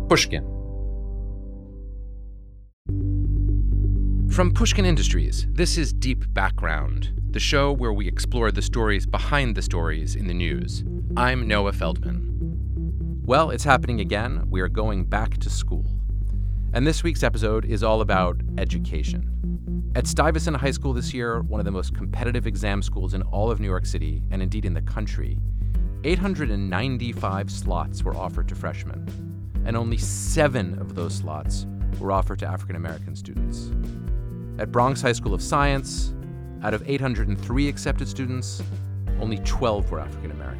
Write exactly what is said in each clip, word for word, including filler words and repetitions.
Pushkin. From Pushkin Industries, this is Deep Background, the show where we explore the stories behind the stories in the news. I'm Noah Feldman. Well, it's happening again. We are going back to school. And this week's episode is all about education. At Stuyvesant High School this year, one of the most competitive exam schools in all of New York City, and indeed in the country, eight hundred ninety-five slots were offered to freshmen, and only seven of those slots were offered to African American students. At Bronx High School of Science, out of eight hundred three accepted students, only twelve were African American.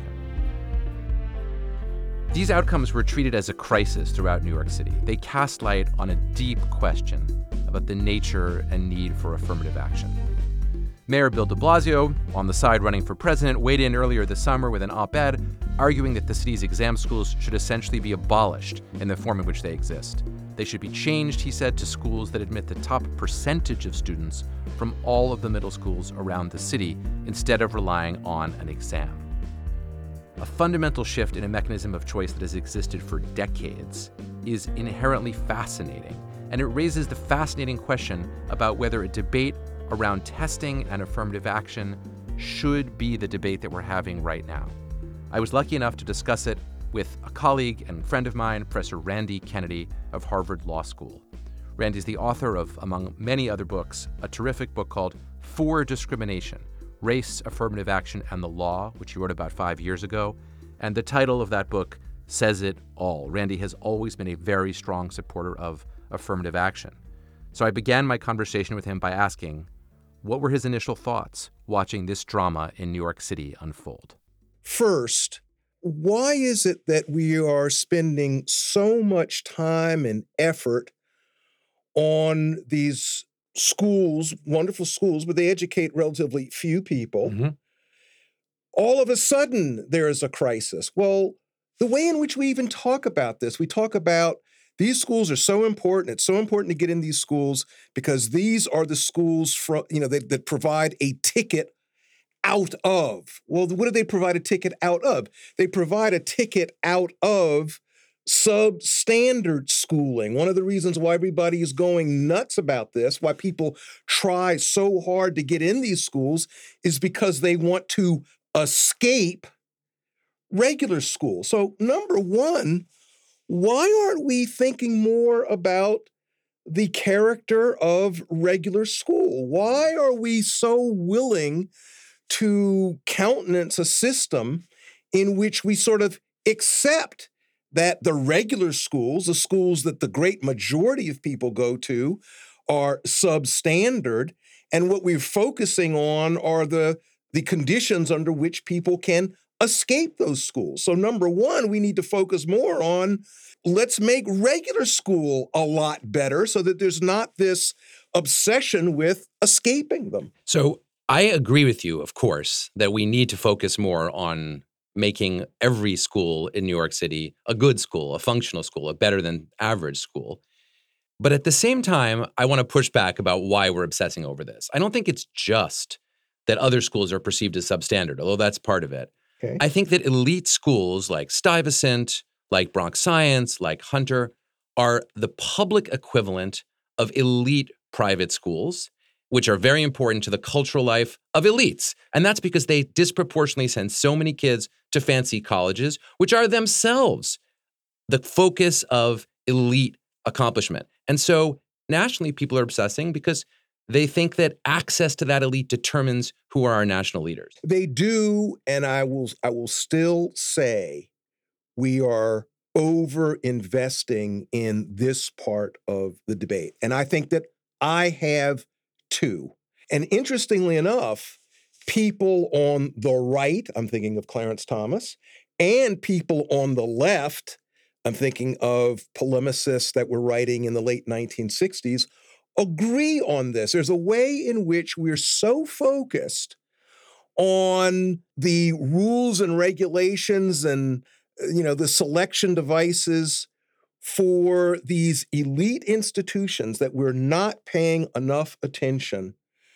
These outcomes were treated as a crisis throughout New York City. They cast light on a deep question about the nature and need for affirmative action. Mayor Bill de Blasio, on the side running for president, weighed in earlier this summer with an op-ed arguing that the city's exam schools should essentially be abolished in the form in which they exist. They should be changed, he said, to schools that admit the top percentage of students from all of the middle schools around the city instead of relying on an exam. A fundamental shift in a mechanism of choice that has existed for decades is inherently fascinating, and it raises the fascinating question about whether a debate around testing and affirmative action should be the debate that we're having right now. I was lucky enough to discuss it with a colleague and friend of mine, Professor Randy Kennedy of Harvard Law School. Randy's the author of, among many other books, a terrific book called For Discrimination: Race, Affirmative Action, and the Law, which he wrote about five years ago. And the title of that book says it all. Randy has always been a very strong supporter of affirmative action. So I began my conversation with him by asking, what were his initial thoughts watching this drama in New York City unfold? First, why is it that we are spending so much time and effort on these schools, wonderful schools, but they educate relatively few people? Mm-hmm. All of a sudden, there is a crisis. Well, the way in which we even talk about this, we talk about these schools are so important. It's so important to get in these schools because these are the schools from, you know, that, that provide a ticket out of. Well, what do they provide a ticket out of? They provide a ticket out of substandard schooling. One of the reasons why everybody is going nuts about this, why people try so hard to get in these schools, is because they want to escape regular school. So number one, why aren't we thinking more about the character of regular school? Why are we so willing to countenance a system in which we sort of accept that the regular schools, the schools that the great majority of people go to, are substandard, and what we're focusing on are the, the conditions under which people can escape those schools? So number one, we need to focus more on let's make regular school a lot better so that there's not this obsession with escaping them. So I agree with you, of course, that we need to focus more on making every school in New York City a good school, a functional school, a better than average school. But at the same time, I want to push back about why we're obsessing over this. I don't think it's just that other schools are perceived as substandard, although that's part of it. Okay. I think that elite schools like Stuyvesant, like Bronx Science, like Hunter, are the public equivalent of elite private schools, which are very important to the cultural life of elites. And that's because they disproportionately send so many kids to fancy colleges, which are themselves the focus of elite accomplishment. And so nationally, people are obsessing because they think that access to that elite determines who are our national leaders. They do, and I will I will still say we are over-investing in this part of the debate. And I think that I have too. And interestingly enough, people on the right, I'm thinking of Clarence Thomas, and people on the left, I'm thinking of polemicists that were writing in the late nineteen sixties, agree on this. There's a way in which we're so focused on the rules and regulations and, you know, the selection devices for these elite institutions that we're not paying enough attention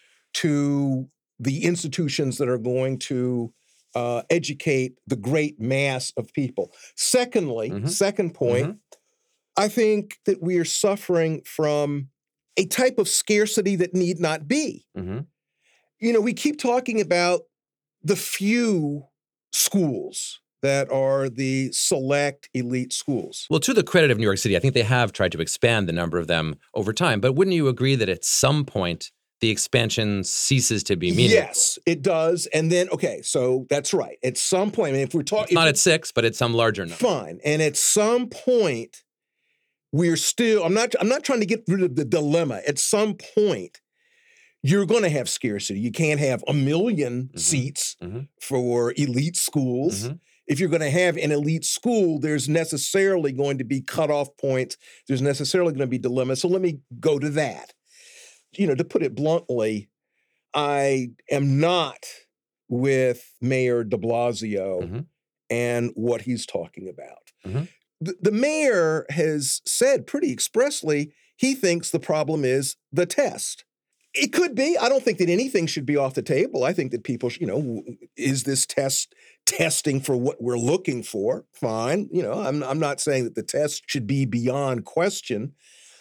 to the institutions that are going to uh, educate the great mass of people. Secondly, mm-hmm. second point, mm-hmm. I think that we are suffering from a type of scarcity that need not be. Mm-hmm. You know, we keep talking about the few schools that are the select elite schools. Well, to the credit of New York City, I think they have tried to expand the number of them over time. But wouldn't you agree that at some point the expansion ceases to be meaningful? Yes, it does. And then, okay, so that's right. At some point, I mean, if we're talking... Not at six, but at some larger number. Fine. And at some point, we're still... I'm not, I'm not trying to get rid of the dilemma. At some point, you're going to have scarcity. You can't have a million mm-hmm. seats mm-hmm. for elite schools. Mm-hmm. If you're going to have an elite school, there's necessarily going to be cutoff points. There's necessarily going to be dilemmas. So let me go to that. You know, to put it bluntly, I am not with Mayor de Blasio mm-hmm. and what he's talking about. Mm-hmm. The, the mayor has said pretty expressly he thinks the problem is the test. It could be. I don't think that anything should be off the table. I think that people, you know, is this test testing for what we're looking for? Fine. You know, I'm, I'm not saying that the test should be beyond question.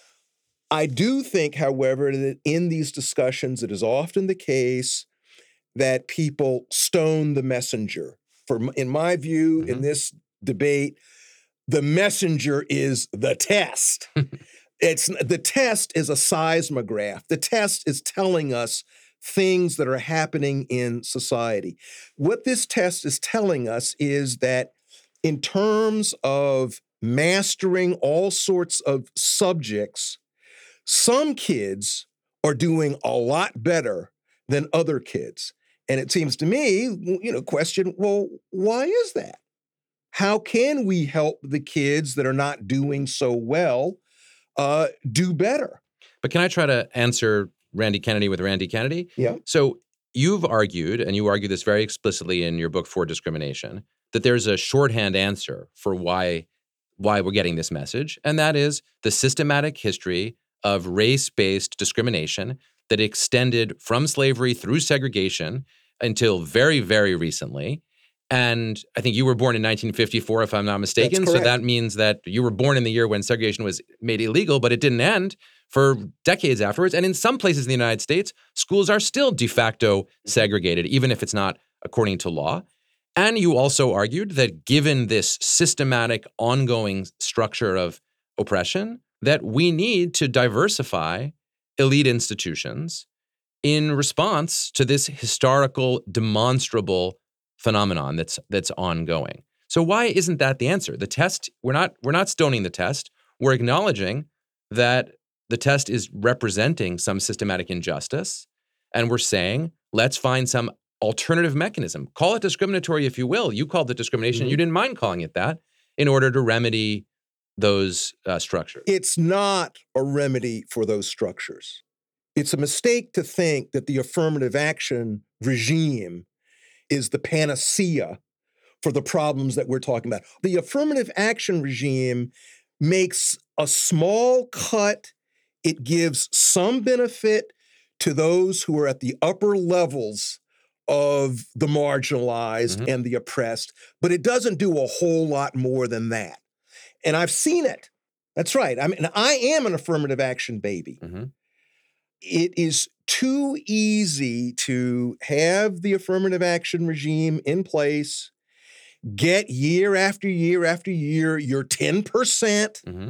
I do think, however, that in these discussions, it is often the case that people stone the messenger. For, in my view, mm-hmm. in this debate, the messenger is the test. It's the test is a seismograph. The test is telling us things that are happening in society. What this test is telling us is that in terms of mastering all sorts of subjects, some kids are doing a lot better than other kids. And it seems to me, you know, question, well, why is that? How can we help the kids that are not doing so well Uh, do better? But can I try to answer Randy Kennedy with Randy Kennedy? Yeah. So you've argued, and you argue this very explicitly in your book For Discrimination, that there's a shorthand answer for why, why we're getting this message, and that is the systematic history of race-based discrimination that extended from slavery through segregation until very, very recently. And I think you were born in nineteen fifty-four, if I'm not mistaken. So that means that you were born in the year when segregation was made illegal, but it didn't end for decades afterwards. And in some places in the United States, schools are still de facto segregated, even if it's not according to law. And you also argued that given this systematic, ongoing structure of oppression, that we need to diversify elite institutions in response to this historical, demonstrable phenomenon that's that's ongoing. So why isn't that the answer? The test, we're not we're not stoning the test. We're acknowledging that the test is representing some systematic injustice, and we're saying, let's find some alternative mechanism. Call it discriminatory if you will. You called it discrimination. Mm-hmm. You didn't mind calling it that in order to remedy those uh, structures. It's not a remedy for those structures. It's a mistake to think that the affirmative action regime is the panacea for the problems that we're talking about. The affirmative action regime makes a small cut. It gives some benefit to those who are at the upper levels of the marginalized mm-hmm. and the oppressed, but it doesn't do a whole lot more than that. And I've seen it. That's right. I mean, I am an affirmative action baby. Mm-hmm. It is too easy to have the affirmative action regime in place, get year after year after year your ten percent, mm-hmm.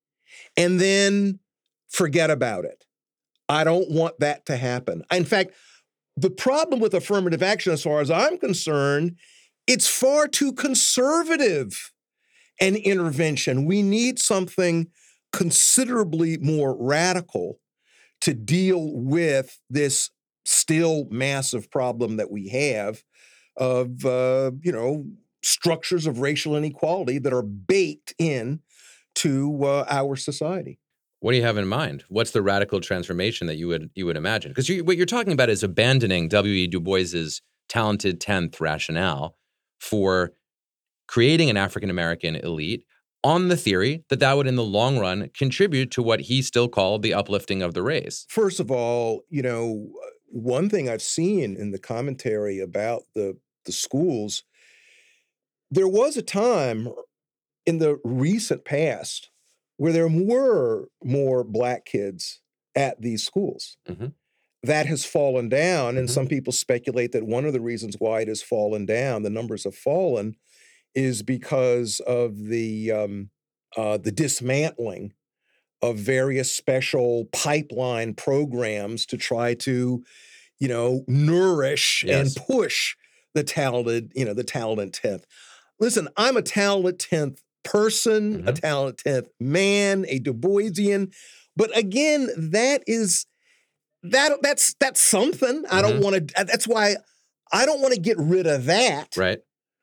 and then forget about it. I don't want that to happen. In fact, the problem with affirmative action, as far as I'm concerned, it's far too conservative an intervention. We need something considerably more radical to deal with this still massive problem that we have of, uh, you know, structures of racial inequality that are baked in to uh, our society. What do you have in mind? What's the radical transformation that you would you would imagine? Because you, what you're talking about is abandoning W E Du Bois's talented tenth rationale for creating an African-American elite on the theory that that would, in the long run, contribute to what he still called the uplifting of the race. First of all, you know, one thing I've seen in the commentary about the, the schools, there was a time in the recent past where there were more black kids at these schools. Mm-hmm. That has fallen down, and Mm-hmm. some people speculate that one of the reasons why it has fallen down, the numbers have fallen, is because of the um, uh, the dismantling of various special pipeline programs to try to, you know, nourish Yes. and push the talented, you know, the talented tenth. Listen, I'm a talented tenth person, Mm-hmm. a talented tenth man, a Du Boisian, but again, that is that that's that's something. I don't Mhm. want to. That's why I don't want to get rid of that. Right.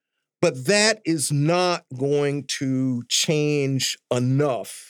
But that is not going to change enough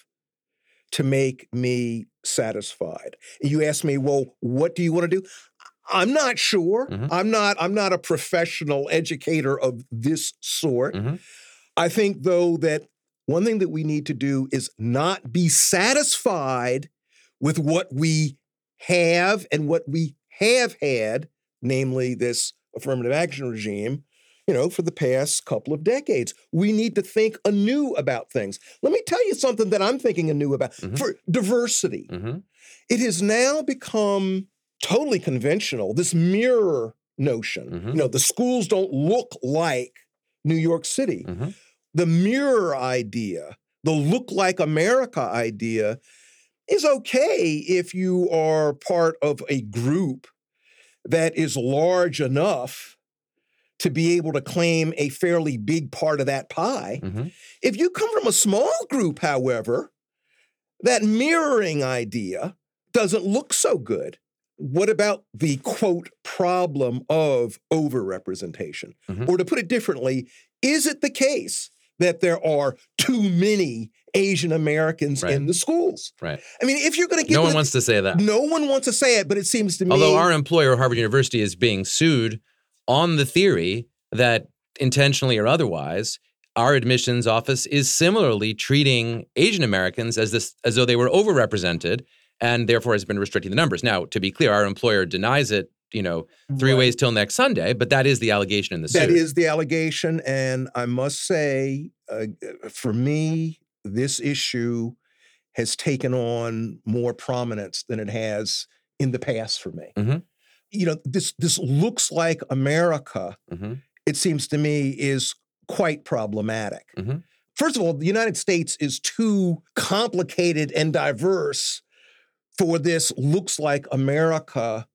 to make me satisfied. You ask me, well, what do you want to do? I'm not sure. Mhm. I'm not. I'm not a professional educator of this sort. Mhm. I think, though, that one thing that we need to do is not be satisfied with what we have and what we have had, namely this affirmative action regime, you know, for the past couple of decades. We need to think anew about things. Let me tell you something that I'm thinking anew about. Mhm. For diversity. Mhm. It has now become totally conventional, this mirror notion. Mhm. You know, the schools don't look like New York City. Mhm. The mirror idea, the look like America idea is okay if you are part of a group that is large enough to be able to claim a fairly big part of that pie. Mhm. If you come from a small group, however, that mirroring idea doesn't look so good. What about the, quote, problem of overrepresentation? Mhm. Or to put it differently, is it the case that there are too many Asian Americans Right. in the schools? Right. I mean, if you're going to get No one with- wants to say that. no one wants to say it, but it seems to me. Although our employer, Harvard University, is being sued on the theory that intentionally or otherwise, our admissions office is similarly treating Asian Americans as this as though they were overrepresented and therefore has been restricting the numbers. Now, to be clear, our employer denies it, you know, three Right. ways till next Sunday, but that is the allegation in the suit. That is the allegation, and I must say, uh, for me, this issue has taken on more prominence than it has in the past for me. Mhm. You know, this this looks like America, Mhm. it seems to me, is quite problematic. Mhm. First of all, the United States is too complicated and diverse for this looks like America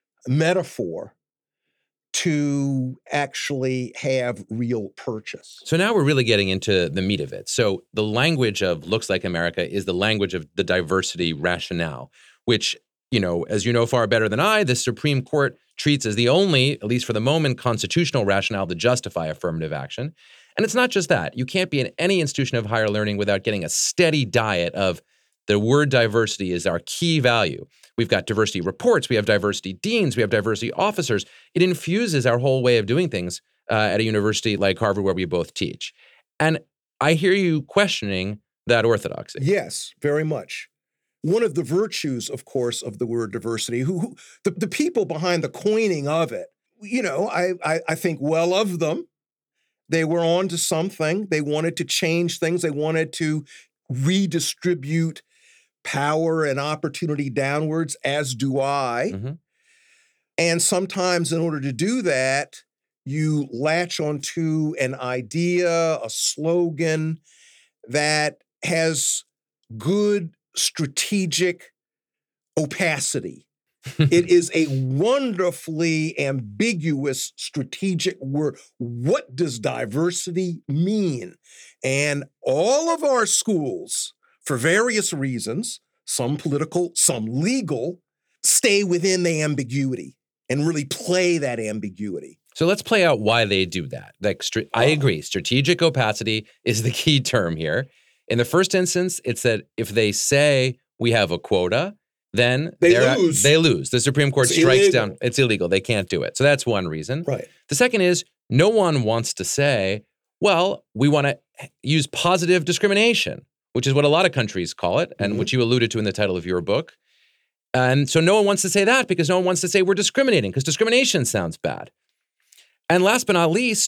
metaphor to actually have real purchase. So now we're really getting into the meat of it. So the language of looks like America is the language of the diversity rationale, which, you know, as you know far better than I, the Supreme Court treats as the only, at least for the moment, constitutional rationale to justify affirmative action. And it's not just that. You can't be in any institution of higher learning without getting a steady diet of the word diversity is our key value. We've got diversity reports, we have diversity deans, we have diversity officers. It infuses our whole way of doing things uh, at a university like Harvard where we both teach. And I hear you questioning that orthodoxy. Yes, very much. One of the virtues, of course, of the word diversity, who, who the, the people behind the coining of it, you know, I, I, I think well of them. They were on to something. They wanted to change things. They wanted to redistribute power and opportunity downwards, as do I. Mm-hmm. And sometimes in order to do that, you latch onto an idea, a slogan that has good strategic opacity. It is a wonderfully ambiguous strategic word. What does diversity mean? And all of our schools, for various reasons, some political, some legal, stay within the ambiguity and really play that ambiguity. So let's play out why they do that. Like, str- I agree. Strategic opacity is the key term here. In the first instance, it's that if they say we have a quota, then They they're- lose. They lose. The Supreme Court It's strikes illegal. down. It's illegal. They can't do it. So that's one reason. Right. The second is no one wants to say, well, we want to use positive discrimination, which is what a lot of countries call it, and Mhm. which you alluded to in the title of your book. And so no one wants to say that because no one wants to say we're discriminating because discrimination sounds bad. And last but not least,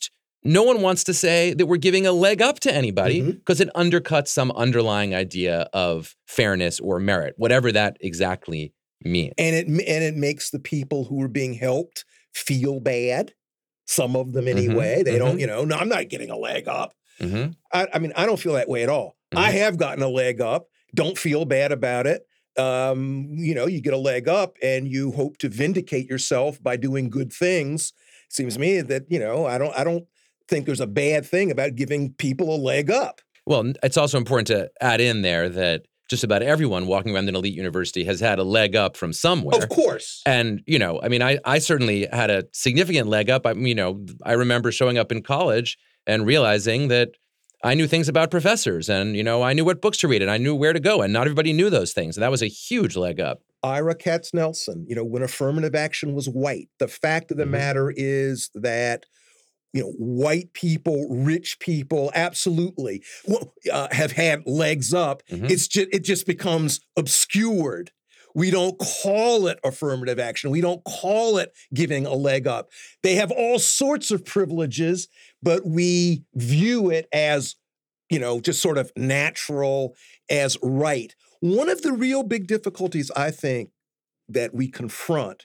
no one wants to say that we're giving a leg up to anybody because Mhm. it undercuts some underlying idea of fairness or merit, whatever that exactly means. And it and it makes the people who are being helped feel bad. Some of them anyway. Mhm, They don't, mhm. you know, no, I'm not getting a leg up. Mm-hmm. I, I mean, I don't feel that way at all. Mhm. I have gotten a leg up. Don't feel bad about it. Um, you know, you get a leg up and you hope to vindicate yourself by doing good things. Seems to me that, you know, I don't I don't think there's a bad thing about giving people a leg up. Well, it's also important to add in there that just about everyone walking around an elite university has had a leg up from somewhere. Of course. And, you know, I mean, I, I certainly had a significant leg up. I, you know, I remember showing up in college and realizing that I knew things about professors and, you know, I knew what books to read and I knew where to go. And not everybody knew those things. And that was a huge leg up. Ira Katznelson, you know, when affirmative action was white, the fact of the Mhm. matter is that, you know, white people, rich people, absolutely uh, have had legs up. Mhm. It's just it just becomes obscured. We don't call it affirmative action. We don't call it giving a leg up. They have all sorts of privileges, but we view it as, you know, just sort of natural, as right. One of the real big difficulties I think that we confront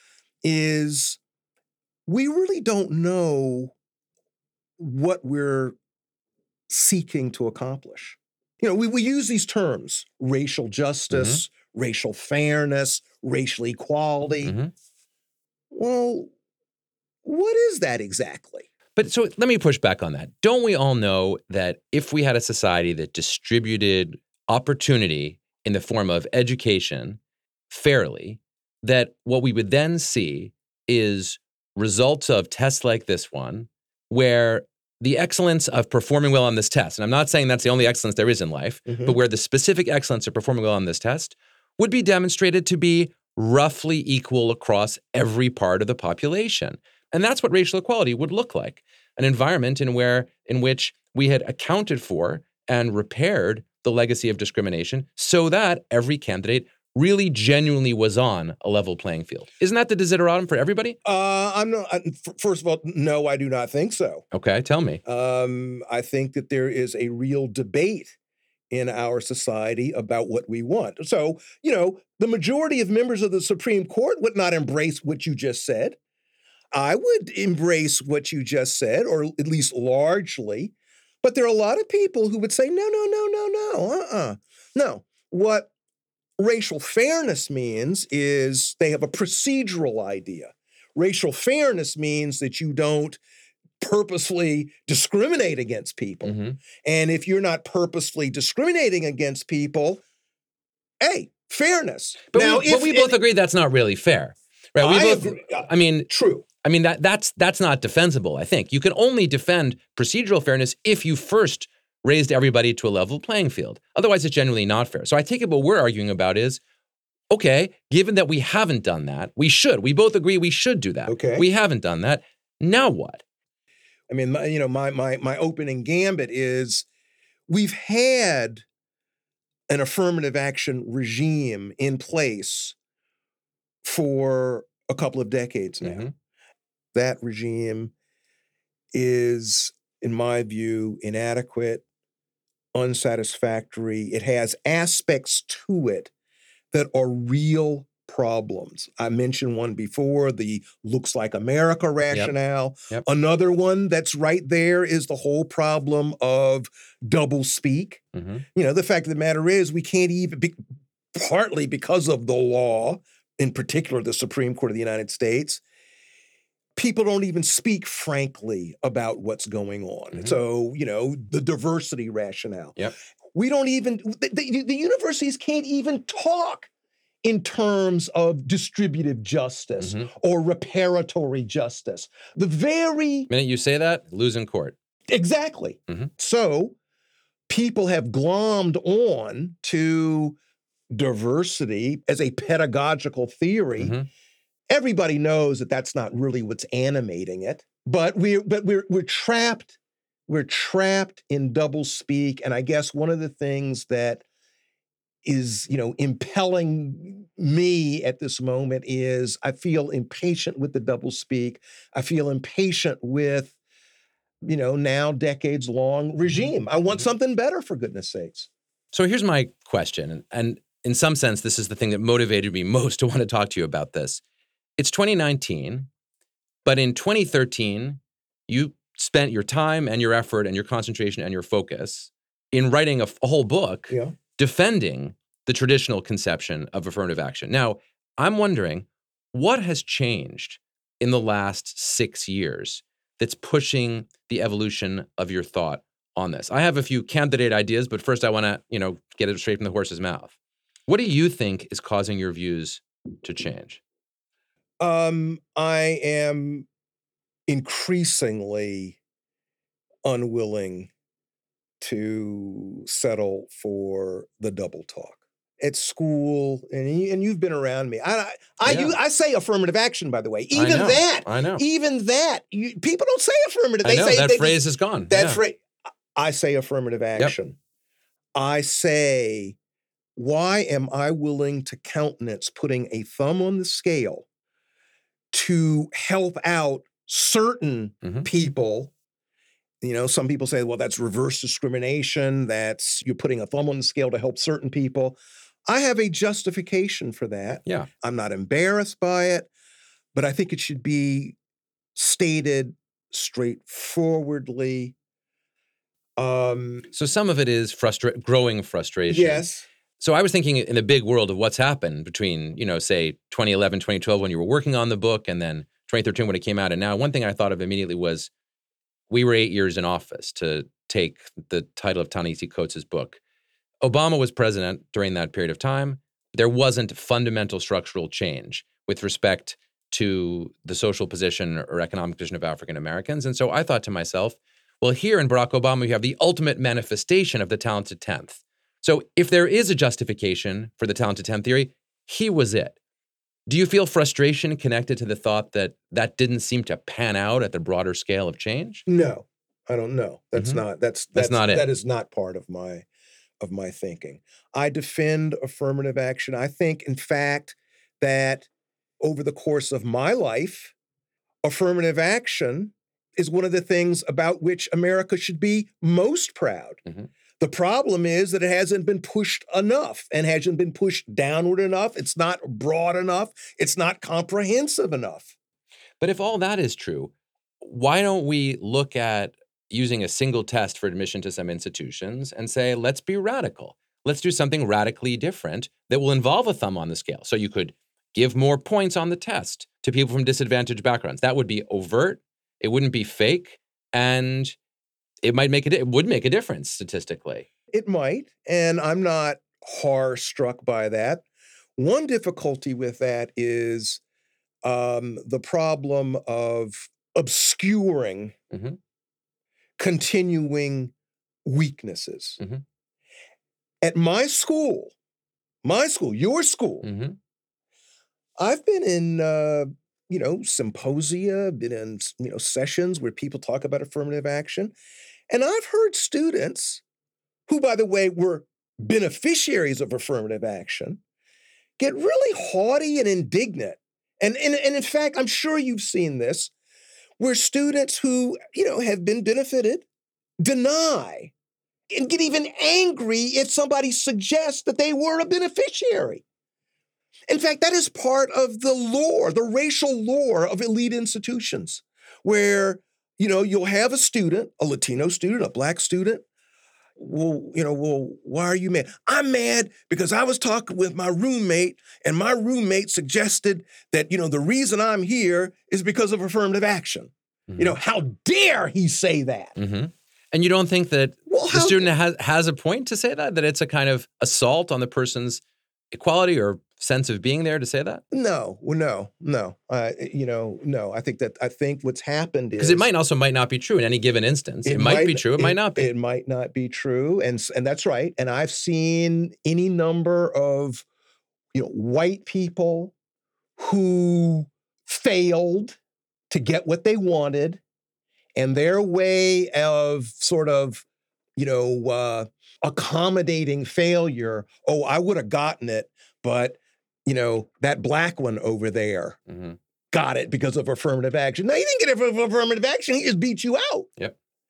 is we really don't know what we're seeking to accomplish. You know, we, we use these terms, racial justice, racial fairness, racial equality. Mhm. Well, what is that exactly? But so let me push back on that. Don't we all know that if we had a society that distributed opportunity in the form of education fairly, that what we would then see is results of tests like this one, where the excellence of performing well on this test, and I'm not saying that's the only excellence there is in life, Mhm. but where the specific excellence of performing well on this test would be demonstrated to be roughly equal across every part of the population. And that's what racial equality would look like, an environment in where in which we had accounted for and repaired the legacy of discrimination so that every candidate really genuinely was on a level playing field. Isn't that the desideratum for everybody? Uh, I'm not. I- f- First of all, no, I do not think so. Okay, tell me. Um, I think that there is a real debate in our society about what we want. So, you know, the majority of members of the Supreme Court would not embrace what you just said. I would embrace what you just said, or at least largely. But there are a lot of people who would say, no, no, no, no, no, uh-uh. No, what racial fairness means is they have a procedural idea. Racial fairness means that you don't purposefully discriminate against people. Mhm. And if you're not purposefully discriminating against people, hey, fairness. But now, we, but if we both agree that's not really fair, right? We I both. agree. Uh, I mean, true. I mean that that's that's not defensible. I think you can only defend procedural fairness if you first raised everybody to a level playing field. Otherwise, it's genuinely not fair. So I take it what we're arguing about is, okay, given that we haven't done that, we should. We both agree we should do that. Okay. We haven't done that. Now what? I mean, my, you know, my my my opening gambit is we've had an affirmative action regime in place for a couple of decades now. Mhm. That regime is, in my view, inadequate, unsatisfactory. It has aspects to it that are real problems. I mentioned one before, the looks like America rationale. Yep. Another one that's right there is the whole problem of double speak. Mhm. You know, the fact of the matter is we can't even, be, partly because of the law, in particular the Supreme Court of the United States, people don't even speak frankly about what's going on. Mhm. So, you know, the diversity rationale. Yep. We don't even, the, the, the universities can't even talk in terms of distributive justice Mhm. or reparatory justice. The very, Minute you say that, lose in court. exactly. Mhm. So people have glommed on to diversity as a pedagogical theory. Mhm. Everybody knows that that's not really what's animating it, but we're but we're we're trapped. We're trapped in double speak, and I guess one of the things that is, you know, impelling me at this moment is I feel impatient with the double speak. I feel impatient with you know, now decades-long regime. I want something better, for goodness sakes. So here's my question, and in some sense, this is the thing that motivated me most to want to talk to you about this. It's twenty nineteen, but in twenty thirteen, you spent your time and your effort and your concentration and your focus in writing a, a whole book Yeah. defending the traditional conception of affirmative action. Now, I'm wondering, what has changed in the last six years that's pushing the evolution of your thought on this? I have a few candidate ideas, but first I want to, you know, get it straight from the horse's mouth. What do you think is causing your views to change? Um, I am increasingly unwilling to settle for the double talk at school, and you, and you've been around me. I I I, Yeah. you, I say affirmative action, by the way. I Even know, that, I know. even that, you, people don't say affirmative. I They know, say that they, phrase is gone. That Yeah. phrase. I say affirmative action. I say, why am I willing to countenance putting a thumb on the scale to help out certain Mhm. people? You know, some people say, well, that's reverse discrimination. That's you're putting a thumb on the scale to help certain people. I have a justification for that. Yeah. I'm not embarrassed by it, but I think it should be stated straightforwardly. Um, So some of it is frustra- growing frustration. yes. So I was thinking in the big world of what's happened between, you know, say twenty eleven, twenty twelve when you were working on the book, and then twenty thirteen when it came out. And now one thing I thought of immediately was we were eight years in office, to take the title of Ta-Nehisi Coates' book. Obama was president during that period of time. There wasn't fundamental structural change with respect to the social position or economic position of African Americans. And so I thought to myself, well, here in Barack Obama, you have the ultimate manifestation of the talented tenth. So if there is a justification for the talented tenth theory, he was it. Do you feel frustration connected to the thought that that didn't seem to pan out at the broader scale of change? No, I don't know. That's Mhm. not that's That's not it. That is not part of my of my thinking. I defend affirmative action. I think, in fact, that over the course of my life, affirmative action is one of the things about which America should be most proud. Mhm. The problem is that it hasn't been pushed enough and hasn't been pushed downward enough. It's not broad enough. It's not comprehensive enough. But if all that is true, why don't we look at using a single test for admission to some institutions and say, let's be radical. Let's do something radically different that will involve a thumb on the scale. So you could give more points on the test to people from disadvantaged backgrounds. That would be overt. It wouldn't be fake. And it might make a, it would make a difference statistically. It might, and I'm not horror-struck by that. One difficulty with that is um, the problem of obscuring Mhm. continuing weaknesses. Mhm. At my school, my school, your school, Mhm. I've been in, uh, you know, symposia, been in, you know, sessions where people talk about affirmative action. And I've heard students who, by the way, were beneficiaries of affirmative action get really haughty and indignant. And, and, and in fact, I'm sure you've seen this, where students who, you know, have been benefited deny and get even angry if somebody suggests that they were a beneficiary. In fact, that is part of the lore, the racial lore of elite institutions, where, you know, you'll have a student, a Latino student, a Black student. Well, you know, well, why are you mad? I'm mad because I was talking with my roommate, and my roommate suggested that, you know, the reason I'm here is because of affirmative action. Mhm. You know, how dare he say that? Mhm. And you don't think that Well, the how- student has, has a point to say that? That it's a kind of assault on the person's equality or sense of being there to say that? No, well, no, no. Uh, you know, no. I think that I think what's happened is Because it might also might not be true in any given instance. It, might, be true. It, might not be. It might not be true, and s- and that's right. And I've seen any number of, you know, white people who failed to get what they wanted, and their way of sort of, you know, uh, accommodating failure. Oh, I would have gotten it, but you know, that Black one over there Mhm. got it because of affirmative action. No, he didn't get it for affirmative action. He just beat you out. Yep.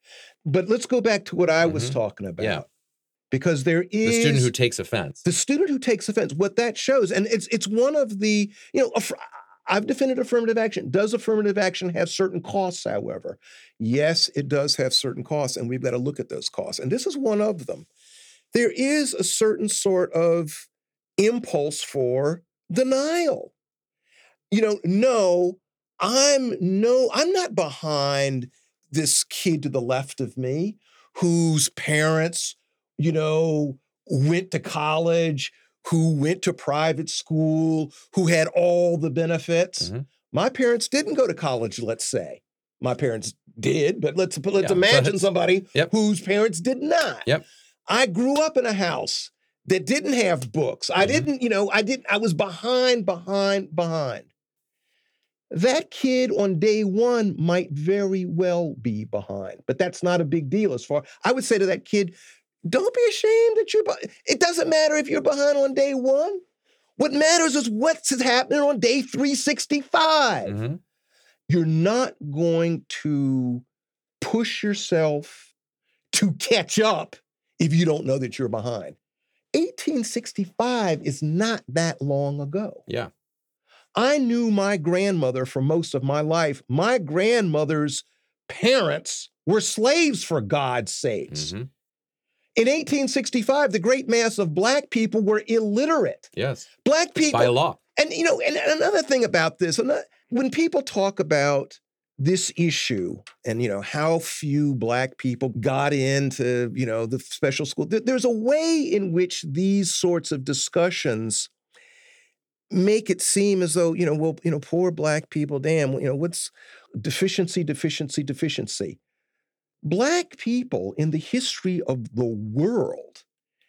But let's go back to what I was Mhm. talking about. Yeah. Because there is The student who takes offense. the student who takes offense, what that shows, and it's it's one of the, you know, aff- I've defended affirmative action. Does affirmative action have certain costs, however? Yes, it does have certain costs, and we've got to look at those costs. And this is one of them. There is a certain sort of impulse for denial. You know, no, I'm no, I'm not behind this kid to the left of me whose parents, you know, went to college, who went to private school, who had all the benefits. Mhm. My parents didn't go to college, let's say. My parents did, but let's but let's Yeah, imagine but- somebody Yep. whose parents did not. Yep. I grew up in a house that didn't have books. I Mhm. didn't, you know, I didn't, I was behind, behind, behind. That kid on day one might very well be behind, but that's not a big deal as far. I would say to that kid, don't be ashamed that you're behind. It doesn't matter if you're behind on day one. What matters is what's happening on day three sixty-five. Mhm. You're not going to push yourself to catch up if you don't know that you're behind. eighteen sixty-five is not that long ago. Yeah. I knew my grandmother for most of my life. My grandmother's parents were slaves, for God's sakes. Mhm. In eighteen sixty-five, the great mass of Black people were illiterate. Yes. Black people. By law. And, you know, and another thing about this, ano- when people talk about this issue and, you know, how few Black people got into, you know, the special school, there- there's a way in which these sorts of discussions make it seem as though, you know, well, you know, poor Black people, damn, you know, what's deficiency, deficiency, deficiency. Black people in the history of the world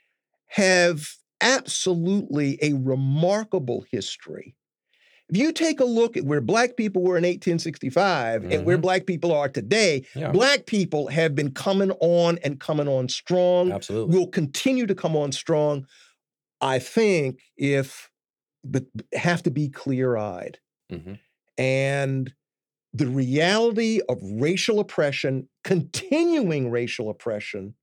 have absolutely a remarkable history. If you take a look at where Black people were in eighteen sixty-five and where Mhm. Black people are today, Yeah. Black people have been coming on and coming on strong, Absolutely. will continue to come on strong. I think if, but have to be clear-eyed. Mhm. And the reality of racial oppression, continuing racial oppression,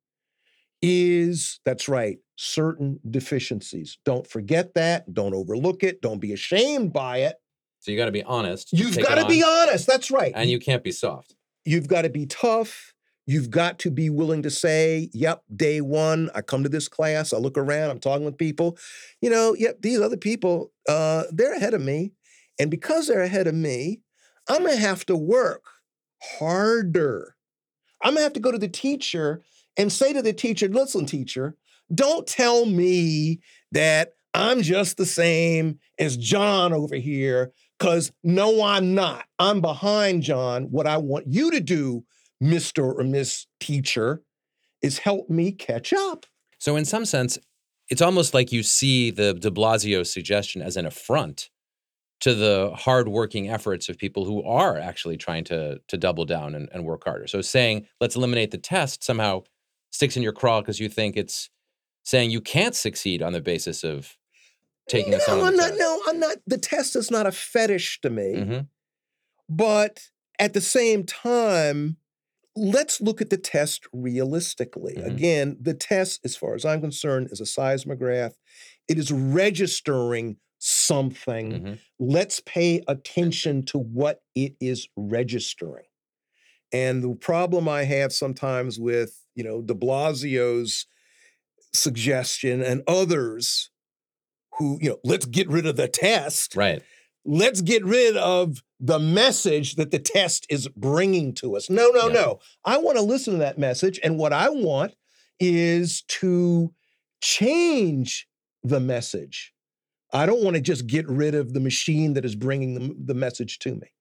is, that's right, certain deficiencies. Don't forget that. Don't overlook it. Don't be ashamed by it. So you got to be honest. You've take got it to be on, honest. That's right. and you can't be soft. You've got to be tough. You've got to be willing to say, yep, day one, I come to this class, I look around, I'm talking with people. You know, yep, these other people, uh, they're ahead of me. And because they're ahead of me, I'm going to have to work harder. I'm going to have to go to the teacher and say to the teacher, listen, teacher, don't tell me that I'm just the same as John over here, because no, I'm not. I'm behind John. What I want you to do, Mister or Miss Teacher, is help me catch up. So in some sense, it's almost like you see the de Blasio suggestion as an affront to the hardworking efforts of people who are actually trying to, to double down and, and work harder. So saying, let's eliminate the test somehow sticks in your craw because you think it's saying you can't succeed on the basis of taking no, a song. I'm not. No, I'm not. The test is not a fetish to me. Mm-hmm. But at the same time, let's look at the test realistically. Mhm. Again, the test, as far as I'm concerned, is a seismograph. It is registering something. Mm-hmm. Let's pay attention to what it is registering. And the problem I have sometimes with, you know, de Blasio's suggestion and others who, you know, let's get rid of the test. Right. Let's get rid of the message that the test is bringing to us. No, no, Yeah. no. I want to listen to that message. And what I want is to change the message. I don't want to just get rid of the machine that is bringing the, the message to me.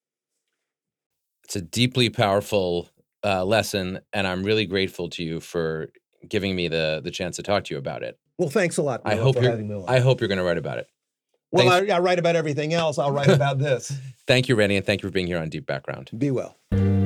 It's a deeply powerful uh, lesson, and I'm really grateful to you for giving me the the chance to talk to you about it. Well, thanks a lot, I Noah, hope for you're having me on. I hope you're going to write about it. well, I, thanks. I write about everything else. I'll write about this. Thank you, Randy, and thank you for being here on Deep Background. Be well.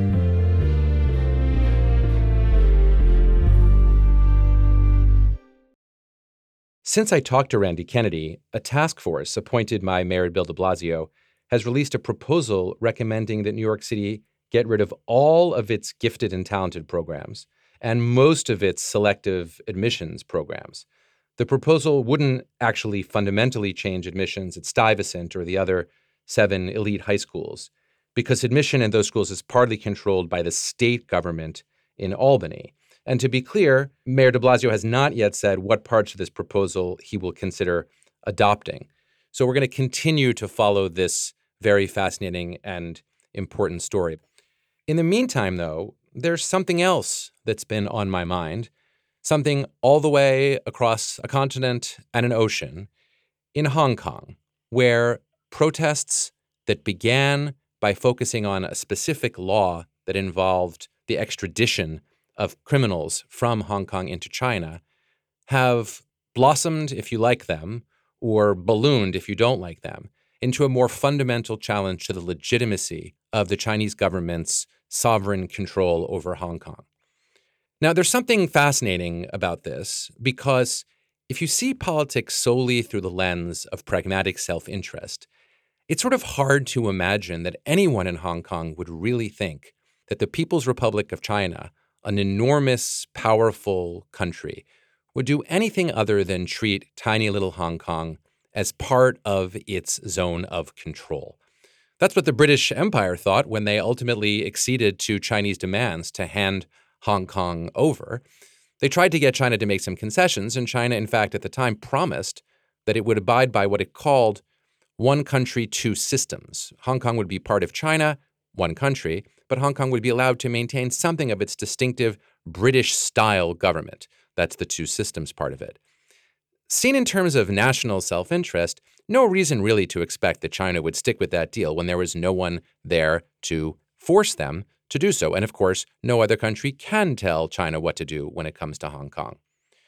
Since I talked to Randy Kennedy, a task force appointed by Mayor Bill de Blasio has released a proposal recommending that New York City get rid of all of its gifted and talented programs and most of its selective admissions programs. The proposal wouldn't actually fundamentally change admissions at Stuyvesant or the other seven elite high schools, because admission in those schools is partly controlled by the state government in Albany. And to be clear, Mayor de Blasio has not yet said what parts of this proposal he will consider adopting. So we're going to continue to follow this very fascinating and important story. In the meantime, though, there's something else that's been on my mind, something all the way across a continent and an ocean, in Hong Kong, where protests that began by focusing on a specific law that involved the extradition of criminals from Hong Kong into China have blossomed, if you like them, or ballooned, if you don't like them, into a more fundamental challenge to the legitimacy of the Chinese government's sovereign control over Hong Kong. Now, there's something fascinating about this, because if you see politics solely through the lens of pragmatic self-interest, it's sort of hard to imagine that anyone in Hong Kong would really think that the People's Republic of China, an enormous, powerful country, would do anything other than treat tiny little Hong Kong as part of its zone of control. That's what the British Empire thought when they ultimately acceded to Chinese demands to hand Hong Kong over. They tried to get China to make some concessions, and China, in fact, at the time promised that it would abide by what it called one country, two systems. Hong Kong would be part of China, one country, but Hong Kong would be allowed to maintain something of its distinctive British-style government. That's the two systems part of it. Seen in terms of national self-interest, no reason really to expect that China would stick with that deal when there was no one there to force them to do so. And of course, no other country can tell China what to do when it comes to Hong Kong.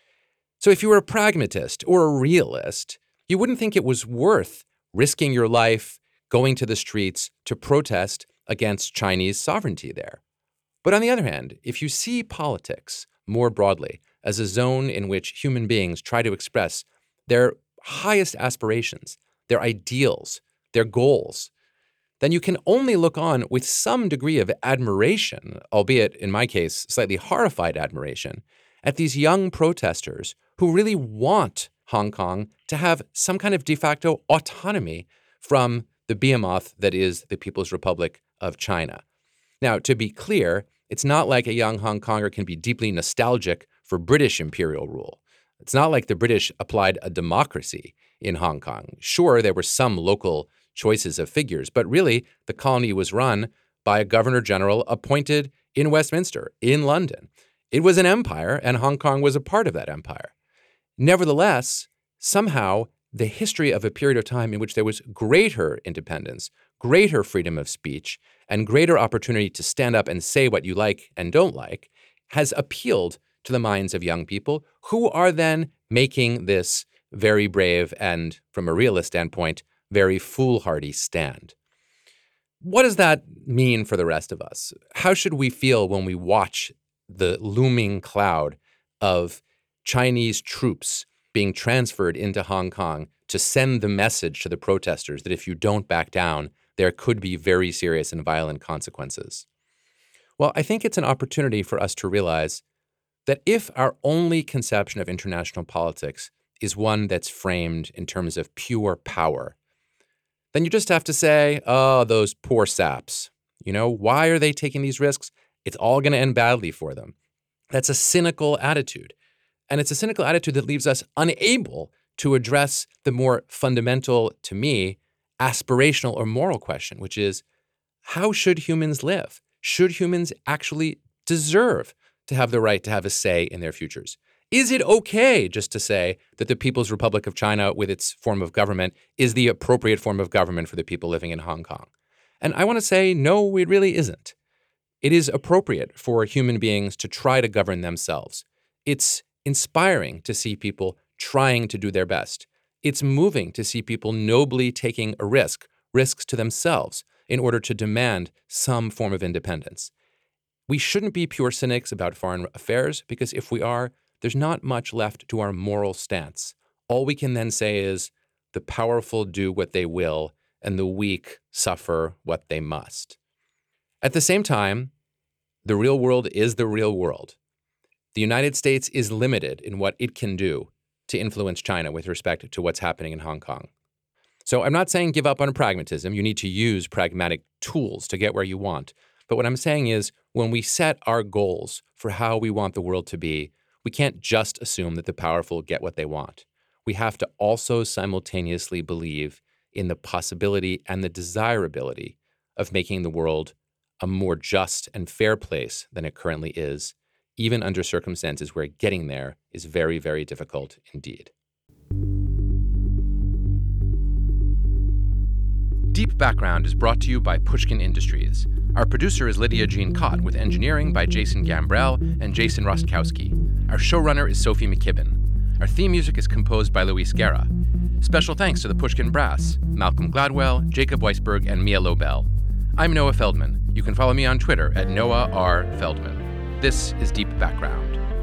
So if you were a pragmatist or a realist, you wouldn't think it was worth risking your life, going to the streets to protest against Chinese sovereignty there. But on the other hand, if you see politics more broadly as a zone in which human beings try to express their highest aspirations, their ideals, their goals, then you can only look on with some degree of admiration, albeit in my case, slightly horrified admiration, at these young protesters who really want Hong Kong to have some kind of de facto autonomy from the behemoth that is the People's Republic of China. Now, to be clear, it's not like a young Hong Konger can be deeply nostalgic for British imperial rule. It's not like the British applied a democracy in Hong Kong. Sure, there were some local choices of figures, but really the colony was run by a governor general appointed in Westminster, in London. It was an empire, and Hong Kong was a part of that empire. Nevertheless, somehow the history of a period of time in which there was greater independence, greater freedom of speech, and greater opportunity to stand up and say what you like and don't like has appealed to the minds of young people who are then making this very brave and, from a realist standpoint, very foolhardy stand. What does that mean for the rest of us? How should we feel when we watch the looming cloud of Chinese troops being transferred into Hong Kong to send the message to the protesters that if you don't back down, there could be very serious and violent consequences? Well, I think it's an opportunity for us to realize that if our only conception of international politics is one that's framed in terms of pure power, then you just have to say, oh, those poor saps. You know, why are they taking these risks? It's all going to end badly for them. That's a cynical attitude. And it's a cynical attitude that leaves us unable to address the more fundamental, to me, aspirational or moral question, which is, how should humans live? Should humans actually deserve to have the right to have a say in their futures? Is it okay just to say that the People's Republic of China, with its form of government, is the appropriate form of government for the people living in Hong Kong? And I want to say, no, it really isn't. It is appropriate for human beings to try to govern themselves. It's inspiring to see people trying to do their best. It's moving to see people nobly taking a risk, risks to themselves, in order to demand some form of independence. We shouldn't be pure cynics about foreign affairs, because if we are, there's not much left to our moral stance. All we can then say is, the powerful do what they will, and the weak suffer what they must. At the same time, the real world is the real world. The United States is limited in what it can do to influence China with respect to what's happening in Hong Kong. So I'm not saying give up on pragmatism. You need to use pragmatic tools to get where you want. But what I'm saying is when we set our goals for how we want the world to be, we can't just assume that the powerful get what they want. We have to also simultaneously believe in the possibility and the desirability of making the world a more just and fair place than it currently is, even under circumstances where getting there is very, very difficult indeed. Deep Background is brought to you by Pushkin Industries. Our producer is Lydia Jean Cott, with engineering by Jason Gambrell and Jason Rostkowski. Our showrunner is Sophie McKibben. Our theme music is composed by Luis Guerra. Special thanks to the Pushkin Brass, Malcolm Gladwell, Jacob Weisberg, and Mia Lobel. I'm Noah Feldman. You can follow me on Twitter at Noah R. Feldman. This is Deep Background.